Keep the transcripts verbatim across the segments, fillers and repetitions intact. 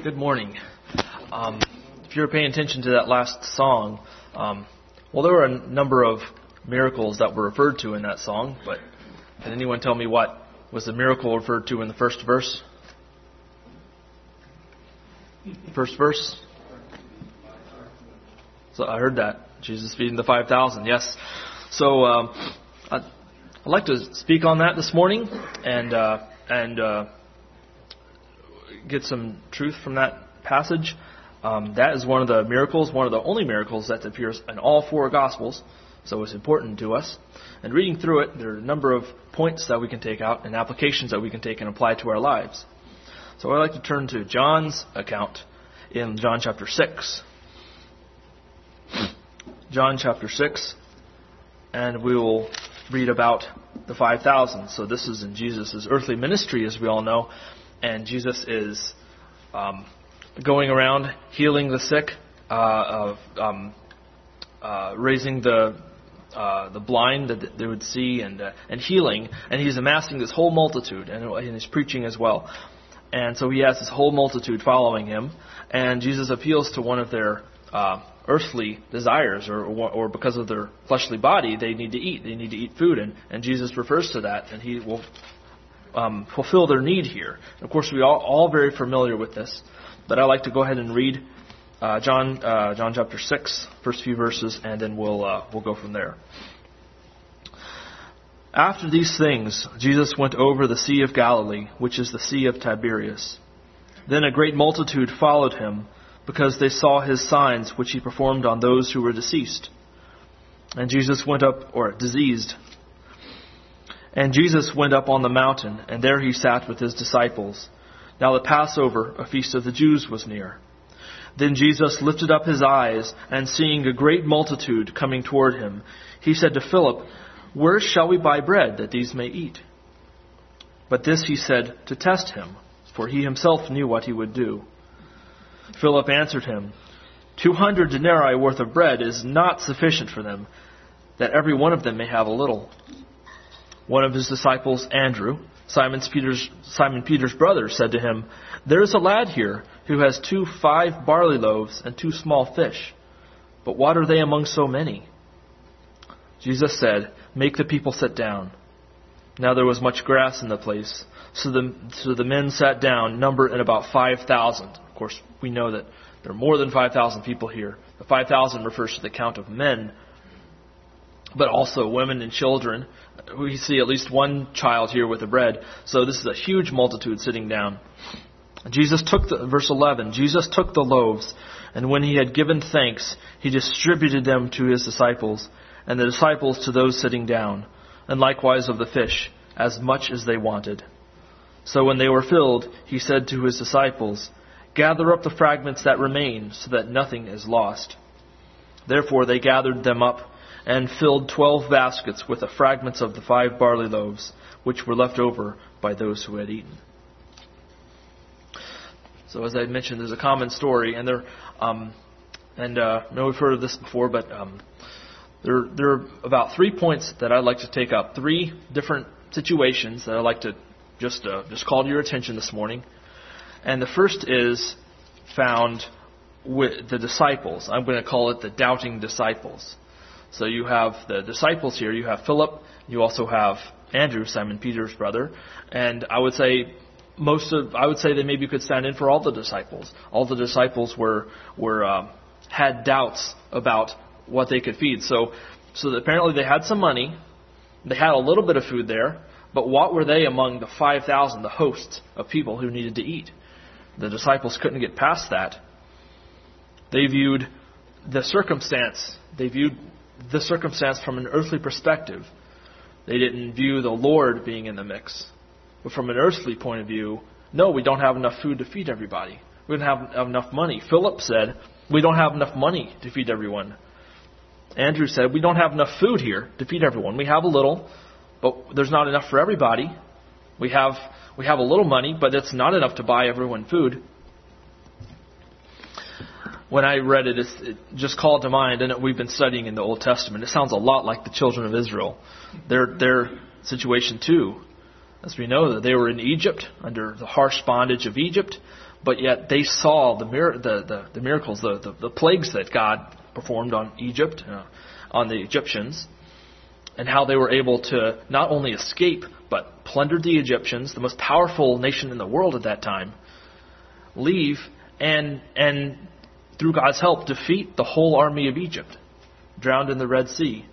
Good morning. Um, if you're paying attention to that last song, um, well, there were a number of miracles that were referred to in that song, but can anyone tell me what was the miracle referred to in the first verse? First verse? So I heard that. Jesus feeding the five thousand, yes. So um, I'd like to speak on that this morning and uh, and uh, get some truth from that passage. Um, that is one of the miracles, one of the only miracles that appears in all four Gospels, so it's important to us. And reading through it, there are a number of points that we can take out and applications that we can take and apply to our lives. So I'd like to turn to John's account in John chapter six. John chapter six, and we will read about the five thousand. So this is in Jesus' earthly ministry, as we all know, and Jesus is um, going around healing the sick, uh, of, um, uh, raising the uh, the blind that they would see, and uh, and healing, and he's amassing this whole multitude, and, and he's preaching as well. And so he has this whole multitude following him, and Jesus appeals to one of their uh, earthly desires, or, or because of their fleshly body, they need to eat. They need to eat food, and, and Jesus refers to that, and he will um, fulfill their need here. Of course, we are all, all very familiar with this, but I'd like to go ahead and read uh, John uh, John chapter six, first few verses, and then we'll uh, we'll go from there. After these things, Jesus went over the Sea of Galilee, which is the Sea of Tiberias. Then a great multitude followed him, because they saw his signs which he performed on those who were deceased. And Jesus went up, or diseased. And Jesus went up on the mountain, and there he sat with his disciples. Now the Passover, a feast of the Jews, was near. Then Jesus lifted up his eyes, and seeing a great multitude coming toward him, he said to Philip, "Where shall we buy bread that these may eat?" But this he said to test him, for he himself knew what he would do. Philip answered him, Two hundred denarii worth of bread is not sufficient for them, that every one of them may have a little. One of his disciples, Andrew, Simon Peter's, Simon Peter's brother, said to him, There is a lad here who has two five barley loaves and two small fish. But what are they among so many? Jesus said, Make the people sit down. Now there was much grass in the place, so the, so the men sat down, numbered at about five thousand. Of course, we know that there are more than five thousand people here. The five thousand refers to the count of men, but also women and children. We see at least one child here with the bread. So this is a huge multitude sitting down. Jesus took the, verse eleven, Jesus took the loaves, and when he had given thanks, he distributed them to his disciples, and the disciples to those sitting down, and likewise of the fish, as much as they wanted. So when they were filled, he said to his disciples, Gather up the fragments that remain, so that nothing is lost. Therefore they gathered them up, and filled twelve baskets with the fragments of the five barley loaves, which were left over by those who had eaten. So as I mentioned, there's a common story, and there, um, and uh, I know we've heard of this before, but um, there, there are about three points that I'd like to take up, three different situations that I'd like to just uh, just call to your attention this morning. And the first is found with the disciples. I'm going to call it the doubting disciples. So you have the disciples here. You have Philip. You also have Andrew, Simon Peter's brother. And I would say most of I would say that maybe you could stand in for all the disciples. All the disciples were were um, had doubts about what they could feed. So so apparently they had some money. They had a little bit of food there. But what were they among the five thousand, the hosts of people who needed to eat? The disciples couldn't get past that. They viewed the circumstance. They viewed the circumstance from an earthly perspective. They didn't view the Lord being in the mix. But from an earthly point of view, no, we don't have enough food to feed everybody. We don't have, have enough money. Philip said, we don't have enough money to feed everyone. Andrew said, we don't have enough food here to feed everyone. We have a little, but there's not enough for everybody. We have we have a little money, but it's not enough to buy everyone food. When I read it, it just called to mind, and we've been studying in the Old Testament. It sounds a lot like the children of Israel. Their their situation too, as we know that they were in Egypt under the harsh bondage of Egypt, but yet they saw the mir- the, the, the miracles, the, the, the plagues that God performed on Egypt, uh, on the Egyptians, and how they were able to not only escape, but plunder the Egyptians, the most powerful nation in the world at that time, leave, and and through God's help, defeat the whole army of Egypt, drowned in the Red Sea.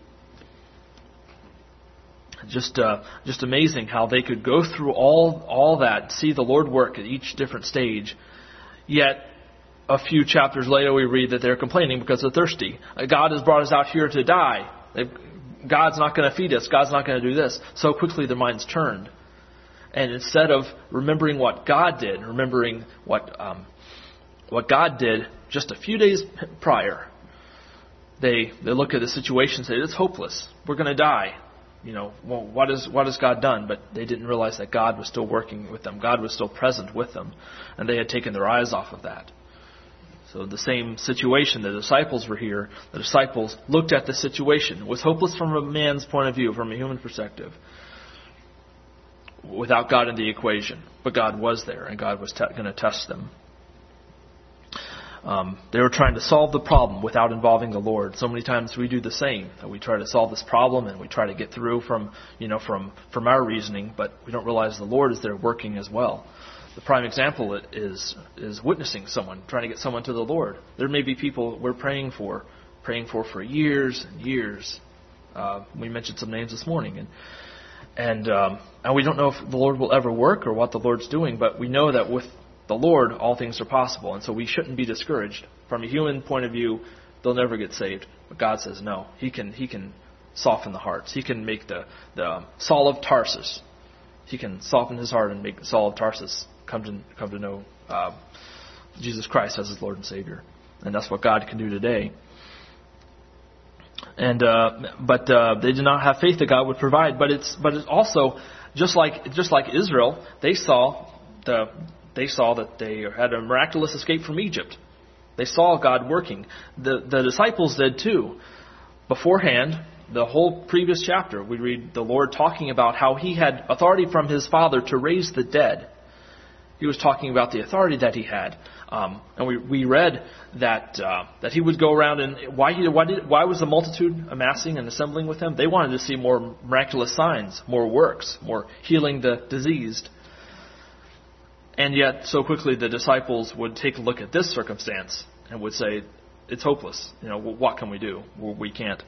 Just uh, just amazing how they could go through all all that, see the Lord work at each different stage, yet a few chapters later we read that they're complaining because they're thirsty. God has brought us out here to die. They've, God's not going to feed us. God's not going to do this. So quickly their minds turned. And instead of remembering what God did, remembering what um, what God did just a few days prior, they they look at the situation and say, it's hopeless. We're going to die. You know, well, what is what has God done? But they didn't realize that God was still working with them. God was still present with them. And they had taken their eyes off of that. So the same situation, the disciples were here. The disciples looked at the situation. It was hopeless from a man's point of view, from a human perspective, without God in the equation. But God was there, and God was te- going to test them. Um, they were trying to solve the problem without involving the Lord. So many times we do the same. We try to solve this problem, and we try to get through from, you know, from, from our reasoning, but we don't realize the Lord is there working as well. The prime example is is witnessing someone, trying to get someone to the Lord. There may be people we're praying for, praying for for years and years. Uh, we mentioned some names this morning, and and um, and we don't know if the Lord will ever work or what the Lord's doing, but we know that with the Lord all things are possible, and so we shouldn't be discouraged. From a human point of view, they'll never get saved, but God says no. He can He can soften the hearts. He can make the the Saul of Tarsus. He can soften his heart and make Saul of Tarsus come to come to know uh, Jesus Christ as his Lord and Savior, and that's what God can do today. And uh, but uh, they did not have faith that God would provide. But it's but it's also just like just like Israel, they saw the they saw that they had a miraculous escape from Egypt. They saw God working. The the disciples did too. Beforehand, the whole previous chapter, we read the Lord talking about how He had authority from His Father to raise the dead. He was talking about the authority that He had, um, and we we read that uh, that He would go around and why he why did why was the multitude amassing and assembling with Him? They wanted to see more miraculous signs, more works, more healing the diseased. And yet, so quickly, the disciples would take a look at this circumstance and would say, "It's hopeless. You know, what can we do? We can't."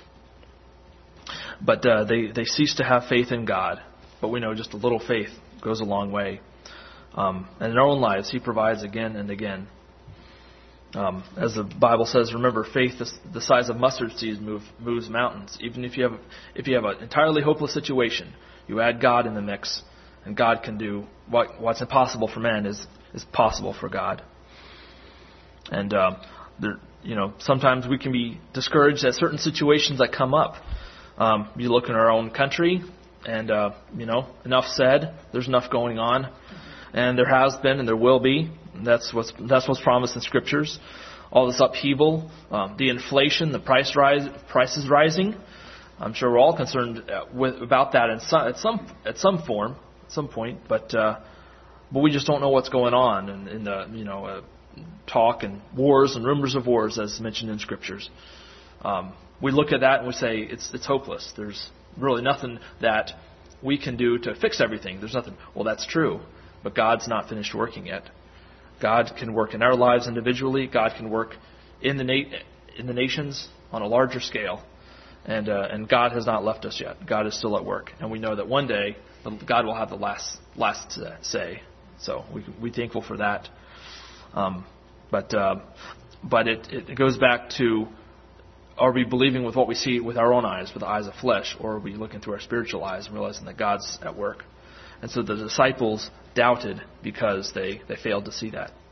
But uh, they they cease to have faith in God. But we know just a little faith goes a long way. Um, and in our own lives, He provides again and again. Um, as the Bible says, remember, faith is the size of mustard seeds move, moves mountains. Even if you have if you have an entirely hopeless situation, you add God in the mix, and God can do what what's impossible for man is is possible for God. And um, there, you know, sometimes we can be discouraged at certain situations that come up. Um, you look in our own country, and uh, you know, enough said. There's enough going on. And there has been, and there will be. That's what's that's what's promised in Scriptures. All this upheaval, um, the inflation, the price rise, prices rising. I'm sure we're all concerned with, about that in some, at some at some form, at some point. But uh, but we just don't know what's going on in, in the you know uh, talk and wars and rumors of wars, as mentioned in Scriptures. Um, we look at that and we say it's it's hopeless. There's really nothing that we can do to fix everything. There's nothing. Well, that's true. But God's not finished working yet. God can work in our lives individually. God can work in the na- in the nations on a larger scale, and uh, and God has not left us yet. God is still at work, and we know that one day God will have the last last say. So we we're thankful for that. Um, but uh, but it it goes back to, are we believing with what we see with our own eyes, with the eyes of flesh, or are we looking through our spiritual eyes and realizing that God's at work? And so the disciples doubted because they, they failed to see that.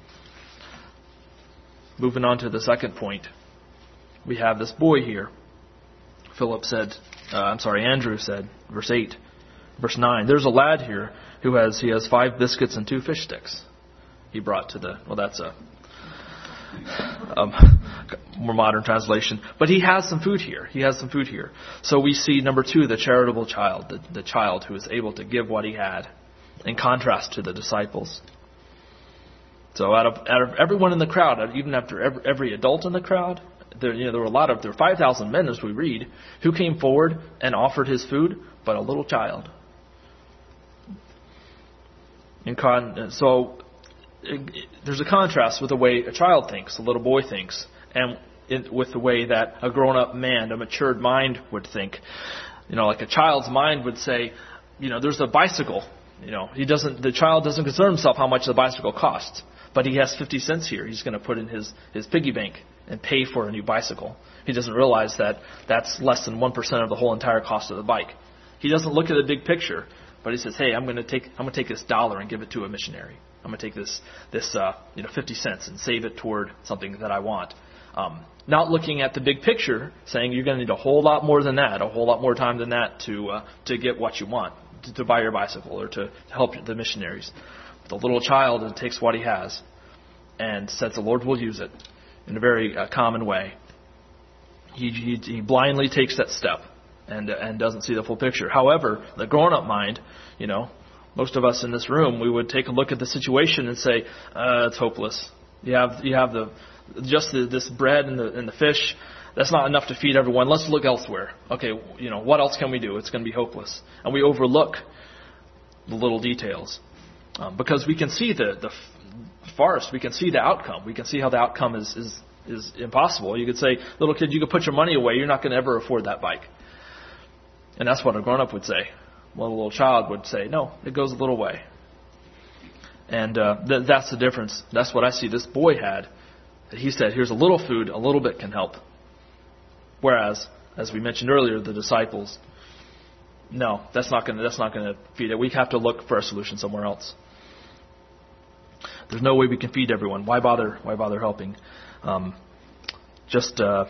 Moving on to the second point, we have this boy here. Philip said, uh, I'm sorry, Andrew said, verse eight, verse nine, there's a lad here who has, he has five biscuits and two fish sticks. He brought to the, well, that's a um, more modern translation. But he has some food here. He has some food here. So we see, number two, the charitable child, the, the child who is able to give what he had, in contrast to the disciples. So out of out of everyone in the crowd, even after every, every adult in the crowd, there you know there were a lot of there were five thousand men, as we read, who came forward and offered his food, but a little child. In con, so it, it, there's a contrast with the way a child thinks, a little boy thinks, and it, with the way that a grown-up man, a matured mind would think. You know, like a child's mind would say, you know, there's a bicycle. You know, he doesn't. The child doesn't concern himself how much the bicycle costs, but he has fifty cents here. He's going to put in his his piggy bank and pay for a new bicycle. He doesn't realize that that's less than one percent of the whole entire cost of the bike. He doesn't look at the big picture, but he says, "Hey, I'm going to take I'm going to take this dollar and give it to a missionary. I'm going to take this this uh, you know fifty cents and save it toward something that I want." Um, not looking at the big picture, saying you're going to need a whole lot more than that, a whole lot more time than that to uh, to get what you want. To, to buy your bicycle or to, to help the missionaries. The little child takes what he has and says the Lord will use it in a very uh, common way. He, he, he blindly takes that step and uh, and doesn't see the full picture. However, the grown-up mind, you know, most of us in this room, we would take a look at the situation and say, uh, it's hopeless. You have you have the just the, this bread and the and the fish. That's not enough to feed everyone. Let's look elsewhere. Okay, you know, what else can we do? It's going to be hopeless. And we overlook the little details. Um, because we can see the, the forest. We can see the outcome. We can see how the outcome is, is, is impossible. You could say, little kid, you could put your money away. You're not going to ever afford that bike. And that's what a grown-up would say. Well, a little child would say, no, it goes a little way. And uh, th- that's the difference. That's what I see this boy had. He said, here's a little food. A little bit can help. Whereas, as we mentioned earlier, the disciples, no, that's not going to that's not going to feed it. We have to look for a solution somewhere else. There's no way we can feed everyone. Why bother? Why bother helping? Um, just, uh,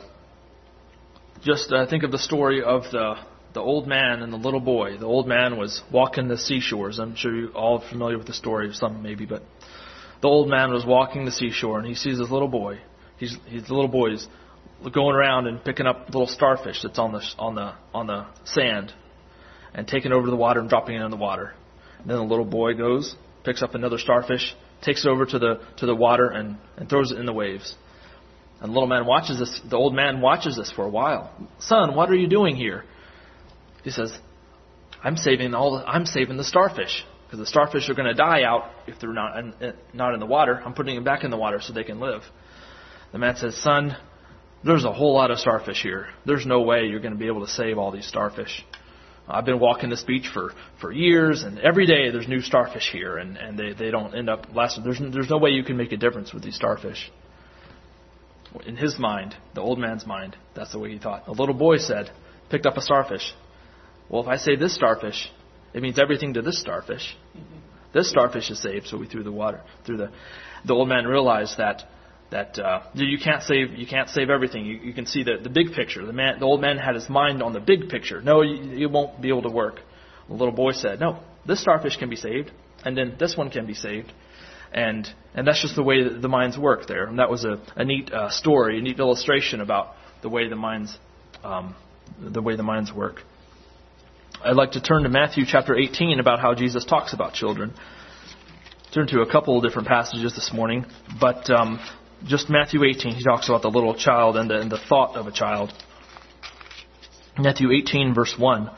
just uh, think of the story of the the old man and the little boy. The old man was walking the seashores. I'm sure you're all familiar with the story, some maybe, but the old man was walking the seashore and he sees this little boy. He's he's the little boy's going around and picking up little starfish that's on the on the on the sand, and taking it over to the water and dropping it in the water. And then the little boy goes, picks up another starfish, takes it over to the to the water and, and throws it in the waves. And the little man watches this. The old man watches this for a while. Son, what are you doing here? He says, I'm saving all. The, I'm saving the starfish because the starfish are going to die out if they're not in, not in the water. I'm putting them back in the water so they can live. The man says, son, there's a whole lot of starfish here. There's no way you're going to be able to save all these starfish. I've been walking this beach for, for years, and every day there's new starfish here, and, and they, they don't end up lasting. There's, there's no way you can make a difference with these starfish. In his mind, the old man's mind, that's the way he thought. A little boy said, picked up a starfish. Well, if I save this starfish, it means everything to this starfish. Mm-hmm. This starfish is saved, so we threw the water. Through the, the old man realized that That uh, you can't save you can't save everything. You, you can see the, the big picture. The man, the old man had his mind on the big picture. No, you, it won't be able to work. The little boy said, "No, this starfish can be saved, and then this one can be saved," and and that's just the way that the minds work there. And that was a, a neat uh, story, a neat illustration about the way the minds um, the way the minds work. I'd like to turn to Matthew chapter eighteen about how Jesus talks about children. Turn to a couple of different passages this morning, but. Um, Just Matthew eighteen, he talks about the little child and the, and the thought of a child. Matthew eighteen, verse one.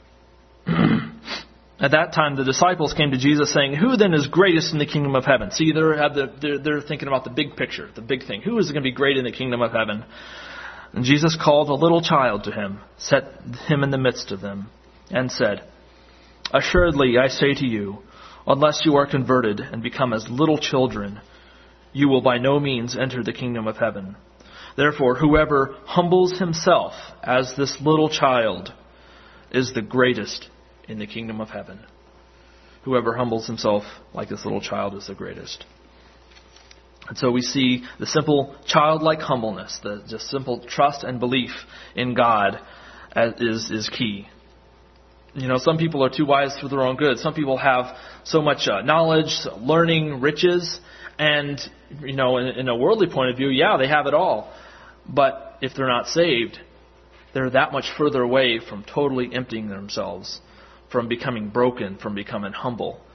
At that time, the disciples came to Jesus saying, who then is greatest in the kingdom of heaven? See, they're, have the, they're, they're thinking about the big picture, the big thing. Who is going to be great in the kingdom of heaven? And Jesus called a little child to him, set him in the midst of them, and said, assuredly, I say to you, unless you are converted and become as little children, you will by no means enter the kingdom of heaven. Therefore, whoever humbles himself as this little child is the greatest in the kingdom of heaven. Whoever humbles himself like this little child is the greatest. And so we see the simple childlike humbleness, the just simple trust and belief in God as, is, is key. You know, some people are too wise for their own good. Some people have so much uh, knowledge, learning, riches, and, you know, in, in a worldly point of view, yeah, they have it all. But if they're not saved, they're that much further away from totally emptying themselves, from becoming broken, from becoming humble,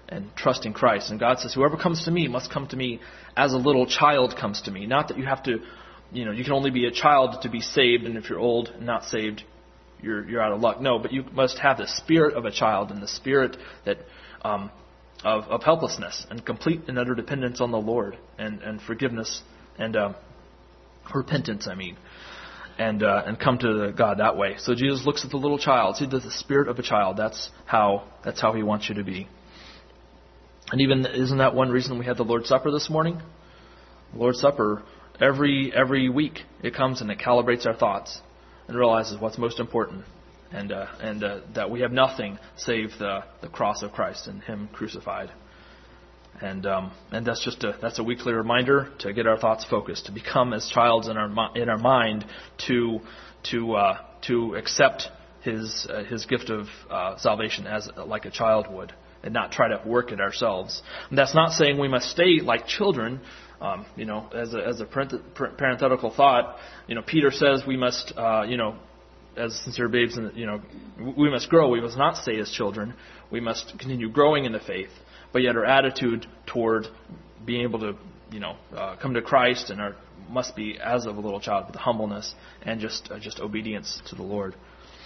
and trusting Christ. And God says, whoever comes to me must come to me as a little child comes to me. Not that you have to, you know, you can only be a child to be saved, and if you're old and not saved, you're you're out of luck. No, but you must have the spirit of a child and the spirit that um, of, of helplessness and complete and utter dependence on the Lord and, and forgiveness and um, repentance, I mean. And uh, and come to God that way. So Jesus looks at the little child. See, the spirit of a child. That's how that's how He wants you to be. And even isn't that one reason we had the Lord's Supper this morning? The Lord's Supper every every week it comes and it calibrates our thoughts and realizes what's most important, and uh, and uh, that we have nothing save the the cross of Christ and Him crucified. And um, and that's just a that's a weekly reminder to get our thoughts focused, to become as childs in our in our mind, to to uh, to accept His uh, His gift of uh, salvation as like a child would, and not try to work it ourselves. And that's not saying we must stay like children. Um, you know, as a as a parenthetical thought, you know, Peter says we must uh, you know, as sincere babes, and you know, we must grow. We must not stay as children. We must continue growing in the faith. But yet our attitude toward being able to, you know, uh, come to Christ and our must be as of a little child, with humbleness and just uh, just obedience to the Lord.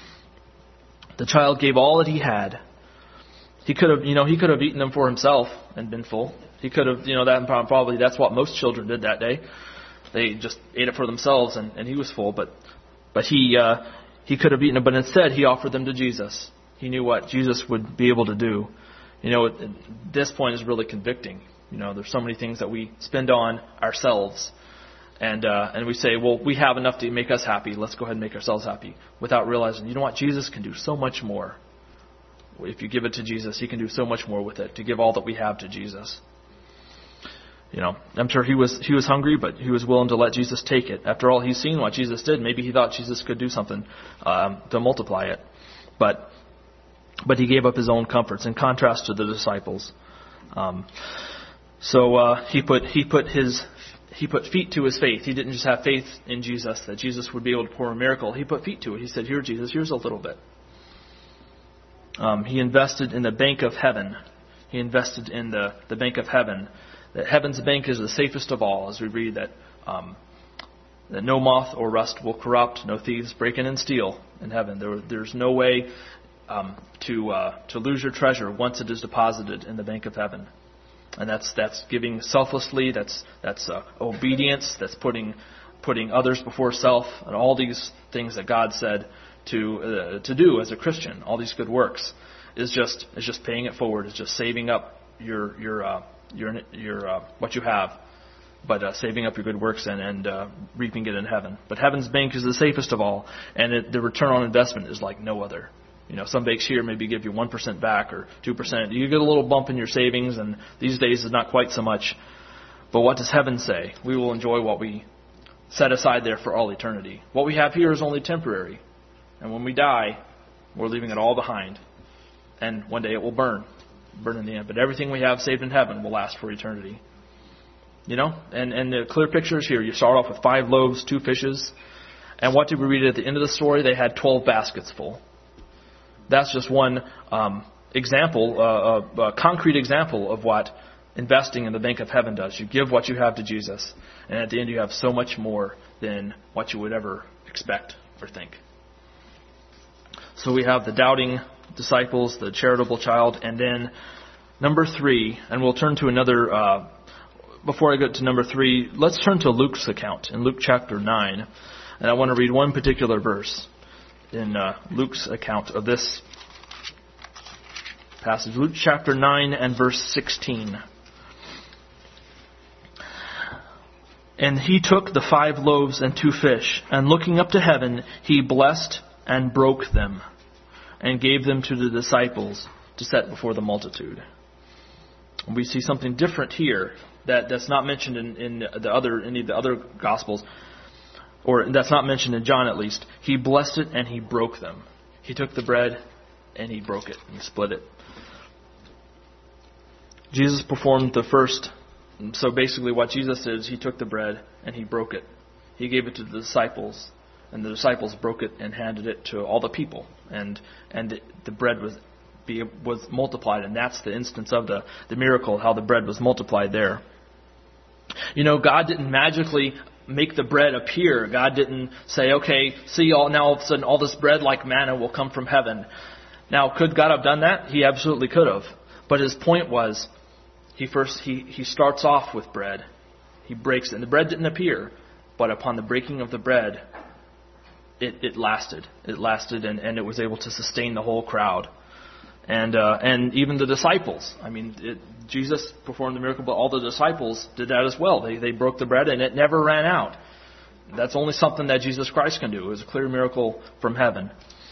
The child gave all that he had. He could have, you know, he could have eaten them for himself and been full. He could have, you know, that probably that's what most children did that day. They just ate it for themselves, and, and he was full. But but he uh, he could have eaten it, but instead he offered them to Jesus. He knew what Jesus would be able to do. You know, at this point is really convicting. You know, there's so many things that we spend on ourselves, and uh, and we say, well, we have enough to make us happy. Let's go ahead and make ourselves happy, without realizing, you know what, Jesus can do so much more. If you give it to Jesus, He can do so much more with it. To give all that we have to Jesus. You know, I'm sure he was he was hungry, but he was willing to let Jesus take it. After all, he's seen what Jesus did. Maybe he thought Jesus could do something um, to multiply it, but. But he gave up his own comforts, in contrast to the disciples. Um, so uh, he put he put his he put feet to his faith. He didn't just have faith in Jesus, that Jesus would be able to perform a miracle. He put feet to it. He said, "Here, Jesus, here's a little bit." Um, he invested in the bank of heaven. He invested in the, the bank of heaven. That heaven's bank is the safest of all, as we read that um, that no moth or rust will corrupt, no thieves break in and steal in heaven. There, there's no way Um, to uh, to lose your treasure once it is deposited in the bank of heaven, and that's that's giving selflessly. That's that's uh, obedience. That's putting putting others before self, and all these things that God said to uh, to do as a Christian. All these good works is just is just paying it forward. It's just saving up your your uh, your your uh, what you have, but uh, saving up your good works and and uh, reaping it in heaven. But heaven's bank is the safest of all, and it, the return on investment is like no other. You know, some banks here maybe give you one percent back or two percent. You get a little bump in your savings, and these days is not quite so much. But what does heaven say? We will enjoy what we set aside there for all eternity. What we have here is only temporary. And when we die, we're leaving it all behind. And one day it will burn. Burn in the end. But everything we have saved in heaven will last for eternity. You know, and, and the clear picture is here. You start off with five loaves, two fishes. And what did we read at the end of the story? They had twelve baskets full. That's just one um, example, uh, a, a concrete example of what investing in the bank of heaven does. You give what you have to Jesus, and at the end you have so much more than what you would ever expect or think. So we have the doubting disciples, the charitable child, and then number three, and we'll turn to another, uh, before I get to number three, let's turn to Luke's account in Luke chapter nine, and I want to read one particular verse in uh, Luke's account of this passage. Luke chapter nine and verse sixteen. And he took the five loaves and two fish, and looking up to heaven, he blessed and broke them, and gave them to the disciples to set before the multitude. And we see something different here that, that's not mentioned in, in the other any of the other Gospels. Or that's not mentioned in John, at least. He blessed it and he broke them. He took the bread and he broke it and he split it. Jesus performed the first. So basically what Jesus did is he took the bread and he broke it. He gave it to the disciples, and the disciples broke it and handed it to all the people. And and the, the bread was be was multiplied, and that's the instance of the, the miracle, how the bread was multiplied there. You know, God didn't magically make the bread appear. God didn't say, okay, see, all now all of a sudden all this bread like manna will come from heaven. Now, could God have done that? He absolutely could have. But his point was, he first he, he starts off with bread. He breaks it, and the bread didn't appear, but upon the breaking of the bread, it, it lasted. It lasted, and, and it was able to sustain the whole crowd. And uh, and even the disciples. I mean, it, Jesus performed the miracle, but all the disciples did that as well. They they broke the bread, and it never ran out. That's only something that Jesus Christ can do. It was a clear miracle from heaven.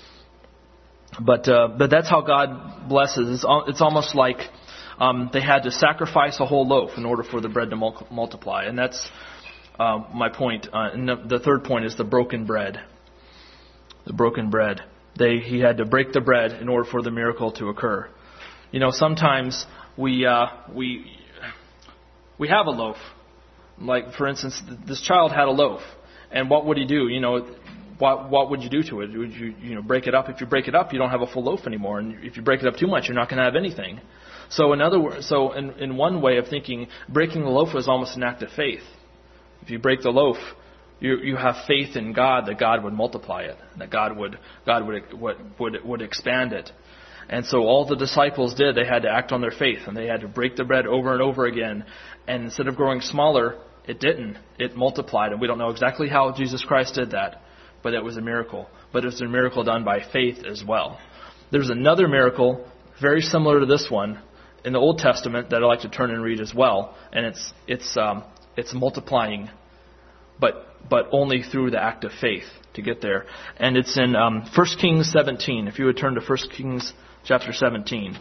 But uh, but that's how God blesses. It's, it's almost like um, they had to sacrifice a whole loaf in order for the bread to mul- multiply. And that's uh, my point. Uh, and the, the third point is the broken bread. The broken bread. They, he had to break the bread in order for the miracle to occur. You know, sometimes we uh, we we have a loaf. Like, for instance, this child had a loaf, and what would he do? You know, what what would you do to it? Would you you know break it up? If you break it up, you don't have a full loaf anymore, and if you break it up too much, you're not going to have anything. So, in other words, so in in one way of thinking, breaking the loaf was almost an act of faith. If you break the loaf, You you have faith in God that God would multiply it, that God would God would would would, would expand it. And so all the disciples did, they had to act on their faith, and they had to break the bread over and over again. And instead of growing smaller, it didn't. It multiplied, and we don't know exactly how Jesus Christ did that, but it was a miracle. But it was a miracle done by faith as well. There's another miracle very similar to this one in the Old Testament that I like to turn and read as well, and it's it's um, it's multiplying, but but only through the act of faith to get there. And it's in um, First Kings seventeen. If you would turn to First Kings chapter seventeen.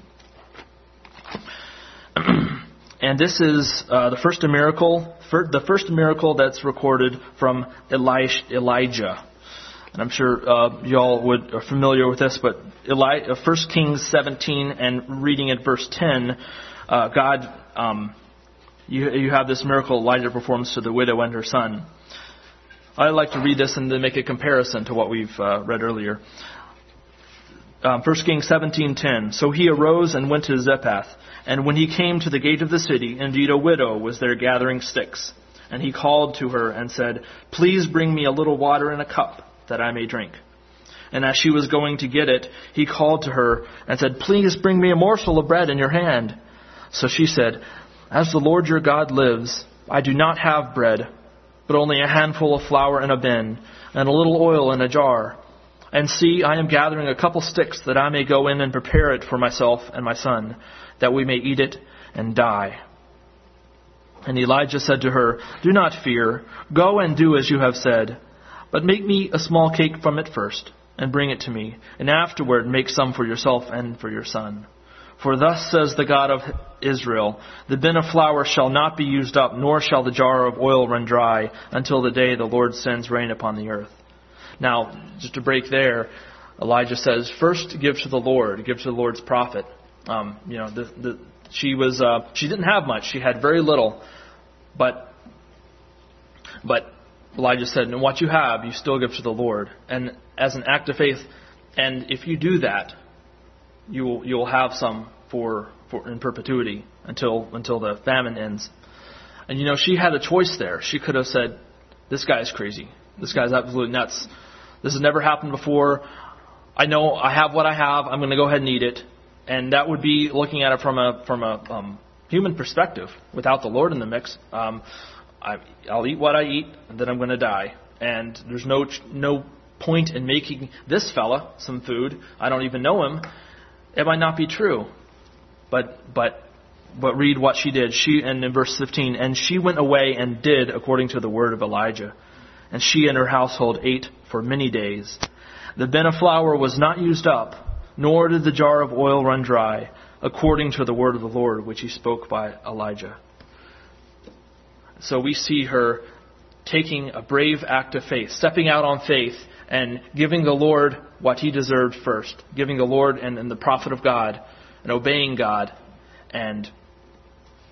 And this is uh, the first miracle, the first miracle that's recorded from Elijah. And I'm sure uh, y'all would are familiar with this, but Eli- uh, First Kings seventeen and reading at verse ten, uh, God, um, you, you have this miracle Elijah performs to the widow and her son. I'd like to read this and then make a comparison to what we've uh, read earlier. Um, First Kings seventeen ten. So he arose and went to Zephath. And when he came to the gate of the city, indeed a widow was there gathering sticks. And he called to her and said, "Please bring me a little water in a cup, that I may drink." And as she was going to get it, he called to her and said, "Please bring me a morsel of bread in your hand." So she said, "As the Lord your God lives, I do not have bread, but only a handful of flour in a bin, and a little oil in a jar. And see, I am gathering a couple sticks, that I may go in and prepare it for myself and my son, that we may eat it and die." And Elijah said to her, "Do not fear. Go and do as you have said. But make me a small cake from it first, and bring it to me, and afterward make some for yourself and for your son. For thus says the God of Israel, the bin of flour shall not be used up, nor shall the jar of oil run dry, until the day the Lord sends rain upon the earth." Now, just to break there, Elijah says, first give to the Lord, give to the Lord's prophet. Um, you know, the, the, she was uh, she didn't have much; she had very little, but but Elijah said, "And what you have, you still give to the Lord." And as an act of faith, and if you do that, you will you'll have some for, for in perpetuity until until the famine ends. And you know, she had a choice there. She could have said, "This guy's crazy. This guy's absolutely nuts. This has never happened before. I know I have what I have. I'm going to go ahead and eat it." And that would be looking at it from a from a um, human perspective, without the Lord in the mix. Um, I, I'll eat what I eat, and then I'm going to die. And there's no no point in making this fella some food. I don't even know him. It might not be true, but but but read what she did. She and in verse fifteen, and she went away and did according to the word of Elijah, and she and her household ate for many days. The bin of flour was not used up, nor did the jar of oil run dry, according to the word of the Lord which he spoke by Elijah. So we see her taking a brave act of faith, stepping out on faith, and giving the Lord what he deserved first, giving the Lord and, and the prophet of God, and obeying God, and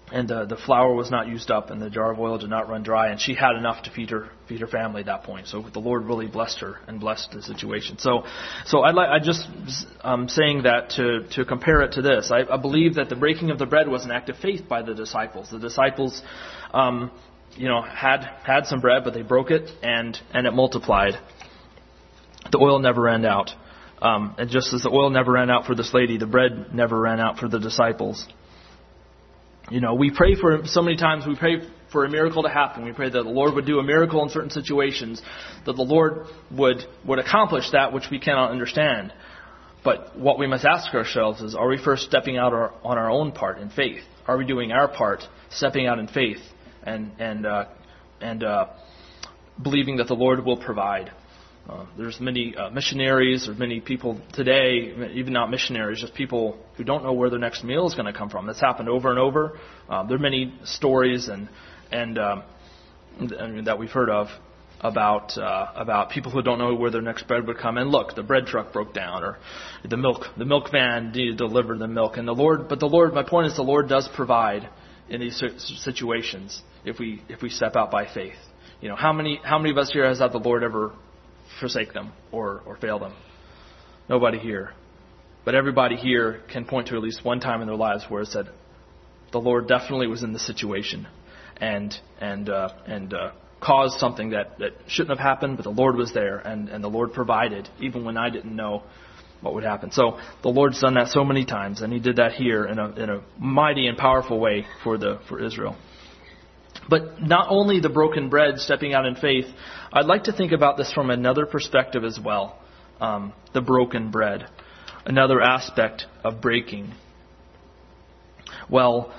and the, the flour was not used up, and the jar of oil did not run dry, and she had enough to feed her feed her family at that point. So the Lord really blessed her and blessed the situation. So, so I like I just um, saying that to to compare it to this. I, I believe that the breaking of the bread was an act of faith by the disciples. The disciples, um, you know, had had some bread, but they broke it, and and it multiplied. The oil never ran out, um, and just as the oil never ran out for this lady, the bread never ran out for the disciples. You know, we pray for, so many times we pray for a miracle to happen. We pray that the Lord would do a miracle in certain situations, that the Lord would, would accomplish that which we cannot understand. But what we must ask ourselves is, are we first stepping out our, on our own part in faith? Are we doing our part, stepping out in faith and, and, uh, and, uh, believing that the Lord will provide? Uh, there's many uh, missionaries, there's many people today, even not missionaries, just people who don't know where their next meal is going to come from. That's happened over and over. Um, there are many stories and and um, that we've heard of about uh, about people who don't know where their next bread would come. And look, the bread truck broke down, or the milk the milk van needed to deliver the milk. And the Lord, but the Lord, my point is, the Lord does provide in these situations if we if we step out by faith. You know, how many how many of us here has had the Lord ever forsake them or, or fail them? Nobody here. But everybody here can point to at least one time in their lives where it said, the Lord definitely was in the situation and and uh, and uh, caused something that, that shouldn't have happened, but the Lord was there, and, and the Lord provided even when I didn't know what would happen. So the Lord's done that so many times, and He did that here in a in a mighty and powerful way for the for Israel. But not only the broken bread, stepping out in faith, I'd like to think about this from another perspective as well. Um, the broken bread, another aspect of breaking. Well,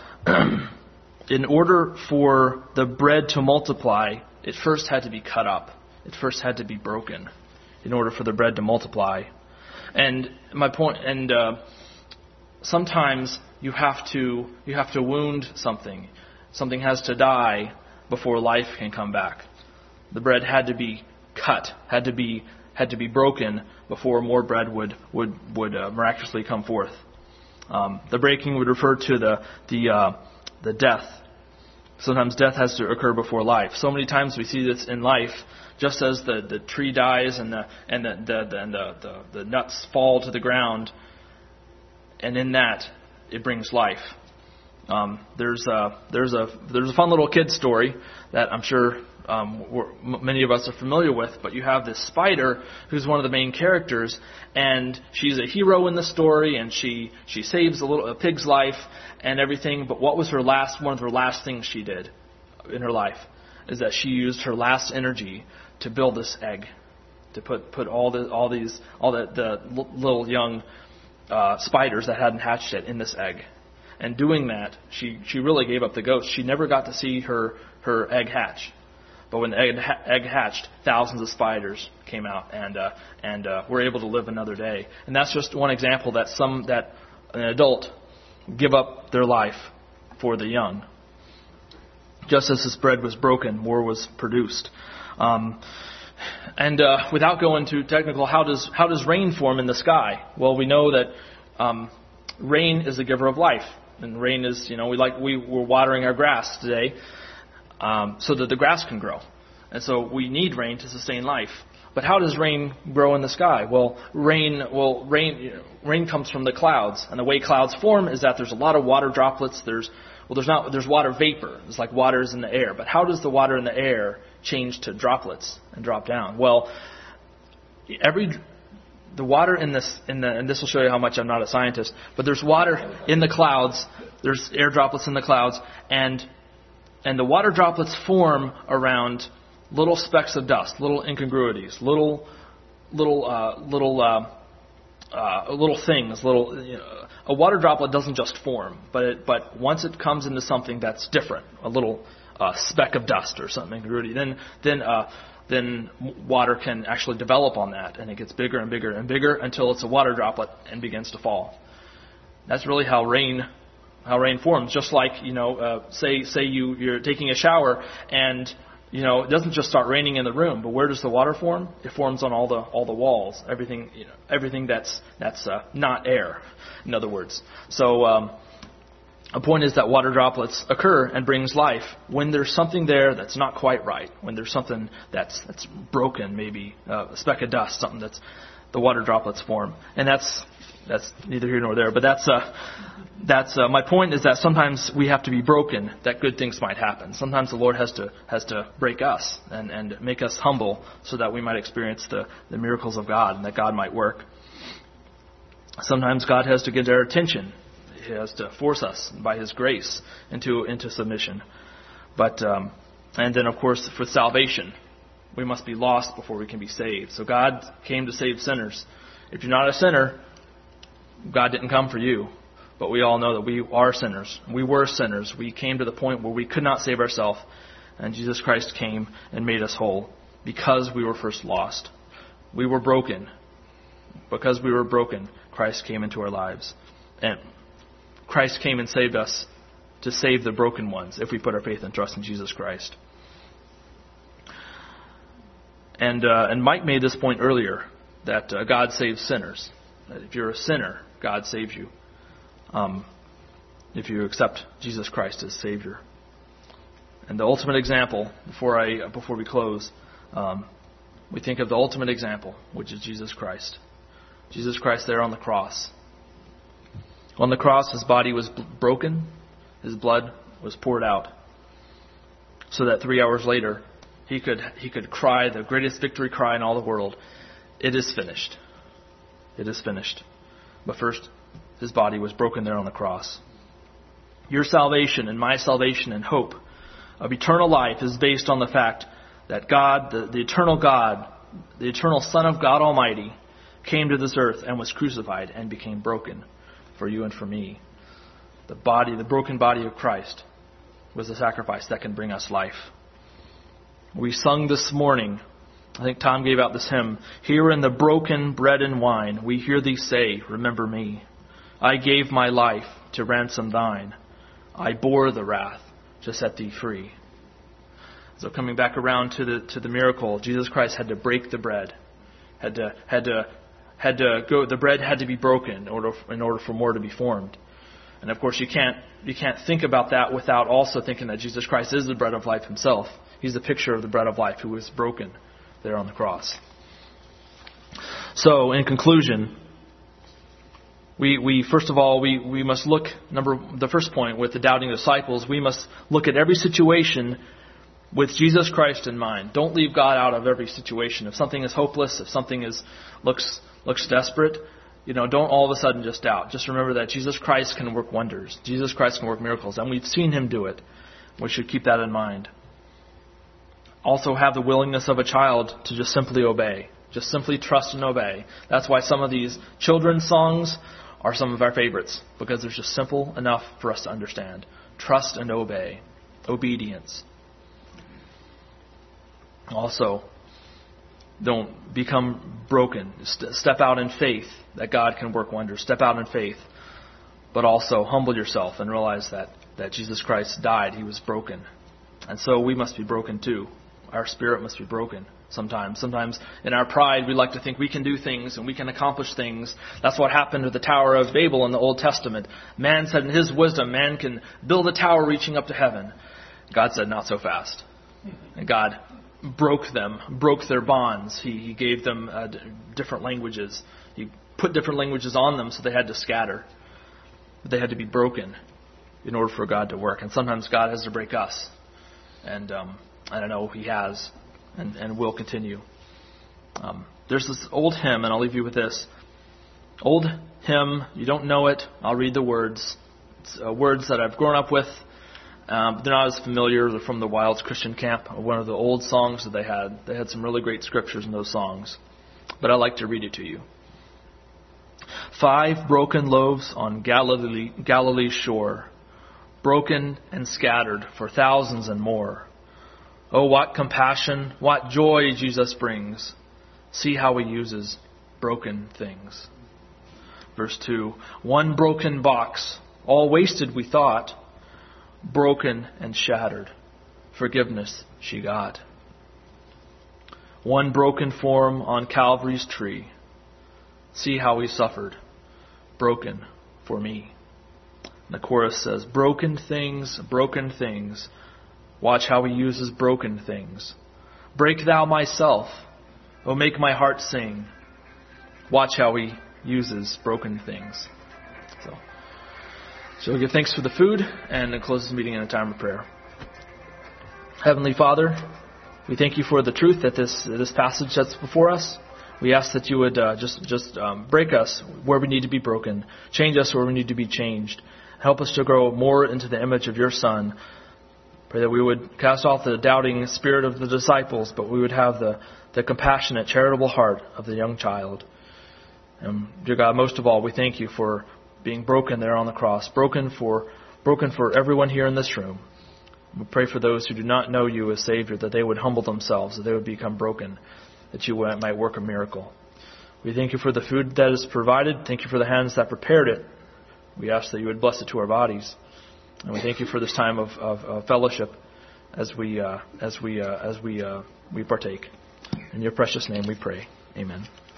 in order for the bread to multiply, it first had to be cut up. It first had to be broken in order for the bread to multiply. And my point, and uh, sometimes you have to you have to wound something. Something has to die before life can come back. The bread had to be cut, had to be had to be broken before more bread would would would uh, miraculously come forth. Um, the breaking would refer to the the uh, the death. Sometimes death has to occur before life. So many times we see this in life. Just as the, the tree dies and the and the the, the, and the, the the nuts fall to the ground, and in that it brings life. Um, there's a there's a there's a fun little kid story that I'm sure um, we're, many of us are familiar with. But you have this spider who's one of the main characters, and she's a hero in the story, and she she saves a little a pig's life and everything. But what was her last one of her last things she did in her life is that she used her last energy to build this egg, to put put all the all these all the the little young uh, spiders that hadn't hatched yet in this egg. And doing that, she, she really gave up the ghost. She never got to see her, her egg hatch. But when the egg, egg hatched, thousands of spiders came out and uh, and uh, were able to live another day. And that's just one example that some that an adult give up their life for the young. Just as this bread was broken, more was produced. Um, and uh, without going too technical, how does how does rain form in the sky? Well, we know that um, rain is the giver of life. And rain is, you know, we like we we're watering our grass today um, so that the grass can grow, and so we need rain to sustain life. But how does rain grow in the sky? Well, rain well rain you know, rain comes from the clouds, and the way clouds form is that there's a lot of water droplets. There's well, there's not there's water vapor. It's like water is in the air. But how does the water in the air change to droplets and drop down? Well, every The water in this, in the, and this will show you how much I'm not a scientist, but there's water in the clouds, there's air droplets in the clouds, and and the water droplets form around little specks of dust, little incongruities, little little uh, little uh, uh, little things. Little you know, a water droplet doesn't just form, but it, but once it comes into something that's different, a little uh, speck of dust or something incongruity, then then. Uh, then water can actually develop on that, and it gets bigger and bigger and bigger until it's a water droplet and begins to fall. That's really how rain, how rain forms. Just like, you know, uh, say say you you're taking a shower, and you know it doesn't just start raining in the room, but where does the water form? It forms on all the all the walls, everything you know, everything that's that's uh, not air. In other words, so um, A point is that water droplets occur and brings life when there's something there that's not quite right, when there's something that's that's broken, maybe uh, a speck of dust, something that's the water droplets form. And that's that's neither here nor there. But that's uh, that's uh, my point is that sometimes we have to be broken that good things might happen. Sometimes the Lord has to has to break us and, and make us humble so that we might experience the, the miracles of God and that God might work. Sometimes God has to get our attention. He has to force us by His grace into into submission. But um, and then of course for salvation, we must be lost before we can be saved. So God came to save sinners. If you're not a sinner, God didn't come for you. But we all know that we are sinners. We were sinners. We came to the point where we could not save ourselves, and Jesus Christ came and made us whole because we were first lost. We were broken. Because we were broken, Christ came into our lives. And Christ came and saved us to save the broken ones if we put our faith and trust in Jesus Christ. And uh, and Mike made this point earlier, that uh, God saves sinners. That if you're a sinner, God saves you. Um, if you accept Jesus Christ as Savior. And the ultimate example, before I before we close, um, we think of the ultimate example, which is Jesus Christ. Jesus Christ there on the cross. On the cross, His body was broken, His blood was poured out, so that three hours later, He could he could cry the greatest victory cry in all the world. It is finished. It is finished. But first, His body was broken there on the cross. Your salvation and my salvation and hope of eternal life is based on the fact that God, the, the eternal God, the eternal Son of God Almighty, came to this earth and was crucified and became broken for you and for me. The body, the broken body of Christ was the sacrifice that can bring us life. We sung this morning, I think Tom gave out this hymn, "Here in the broken bread and wine, we hear Thee say, remember me. I gave my life to ransom Thine. I bore the wrath to set Thee free." So coming back around to the to the miracle, Jesus Christ had to break the bread, had to had to had to go. The bread had to be broken in order in order for more to be formed. And of course, you can't you can't think about that without also thinking that Jesus Christ is the bread of life Himself. He's the picture of the bread of life who was broken there on the cross. So, in conclusion, we we first of all we we must look number the first point with the doubting disciples. We must look at every situation with Jesus Christ in mind. Don't leave God out of every situation. If something is hopeless, if something is looks looks desperate, you know, don't all of a sudden just doubt. Just remember that Jesus Christ can work wonders. Jesus Christ can work miracles, and we've seen Him do it. We should keep that in mind. Also have the willingness of a child to just simply obey. Just simply trust and obey. That's why some of these children's songs are some of our favorites, because they're just simple enough for us to understand. Trust and obey. Obedience. Also, don't become broken. Step out in faith that God can work wonders. Step out in faith. But also humble yourself and realize that, that Jesus Christ died. He was broken. And so we must be broken too. Our spirit must be broken sometimes. Sometimes in our pride we like to think we can do things and we can accomplish things. That's what happened with the Tower of Babel in the Old Testament. Man said in his wisdom, man can build a tower reaching up to heaven. God said, not so fast. And God broke them, broke their bonds. He, he gave them uh, d- different languages. He put different languages on them so they had to scatter. But they had to be broken in order for God to work. And sometimes God has to break us. And um, I don't know, He has and, and will continue. Um, there's this old hymn, and I'll leave you with this. Old hymn, you don't know it. I'll read the words. It's uh, words that I've grown up with. Um, they're not as familiar. They're from the Wilds Christian Camp, one of the old songs that they had. They had some really great scriptures in those songs. But I'd like to read it to you. Five broken loaves on Galilee, Galilee's shore, broken and scattered for thousands and more. Oh, what compassion, what joy Jesus brings. See how He uses broken things. Verse two, one broken box, all wasted we thought, broken and shattered, forgiveness she got. One broken form on Calvary's tree, see how He suffered, broken for me. And the chorus says, broken things, broken things. Watch how he uses broken things. Break thou myself, O make my heart sing. Watch how he uses broken things. So, so we'll give thanks for the food and then close this meeting in a time of prayer. Heavenly Father, we thank you for the truth that this this passage sets before us. We ask that you would uh, just just um, break us where we need to be broken, change us where we need to be changed, help us to grow more into the image of your Son. Pray that we would cast off the doubting spirit of the disciples, but we would have the, the compassionate, charitable heart of the young child. And dear God, most of all, we thank you for being broken there on the cross, broken for broken for everyone here in this room. We pray for those who do not know you as Savior, that they would humble themselves, that they would become broken, that you might work a miracle. We thank you for the food that is provided. Thank you for the hands that prepared it. We ask that you would bless it to our bodies. And we thank you for this time of, of, of fellowship as we uh, as we uh, as we uh, we partake. In your precious name we pray. Amen.